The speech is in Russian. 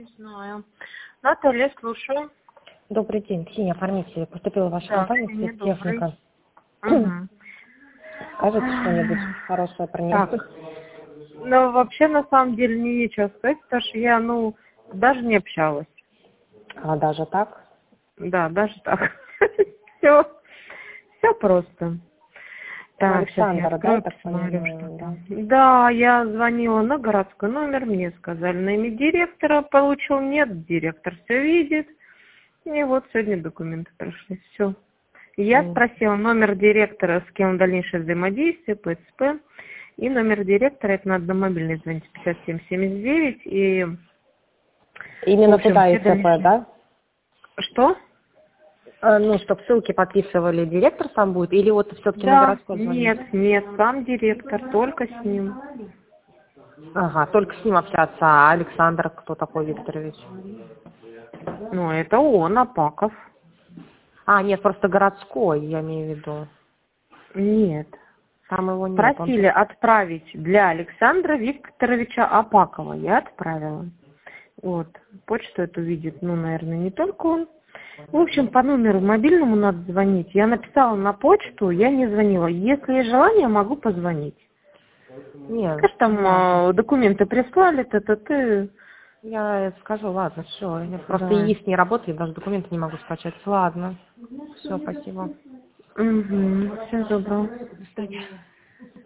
Не знаю. Наталья, слушаю. Добрый день, Ксения, оформитель. Поступила в вашу Да, компанию Ксения, добрый. спецтехника. Мгм. Скажите что-нибудь хорошее про нее. Так, ну вообще на самом деле мне нечего сказать, потому что я, даже не общалась. А даже так? Да, даже так. Все просто. Так, сейчас я Александр, да, открою, я так посмотрю, понимаю, что да. там. Да, я звонила на городской номер, мне сказали на имя директора, получил нет, директор все видит. И вот сегодня документы прошли, все. Я спросила номер директора, с кем дальнейшее взаимодействие, ПСП. И номер директора, это надо на мобильный звонить, 5779. И, в Именно общем, туда все ИЦП, дальнейшие... да? Что? Чтобы ссылки подписывали, директор сам будет, или вот все-таки на Да, городской звонить? нет, сам директор, только с ним. Ага, только с ним общаться. А Александр кто такой, Викторович? Ну, это он, Апаков. А, нет, просто городской, я имею в виду. Нет. Там его нет. Он Просили отправить для Александра Викторовича Апакова. Я отправила. Вот. Почту эту видит, наверное, не только он. В общем, по номеру мобильному надо звонить. Я написала на почту, я не звонила. Если есть желание, могу позвонить. Нет. Конечно, там документы прислали, т. Я скажу, ладно, все. Я просто Да. ИИС не работает, даже документы не могу скачать. Ладно. Все, спасибо. Угу. Всего доброго. До свидания.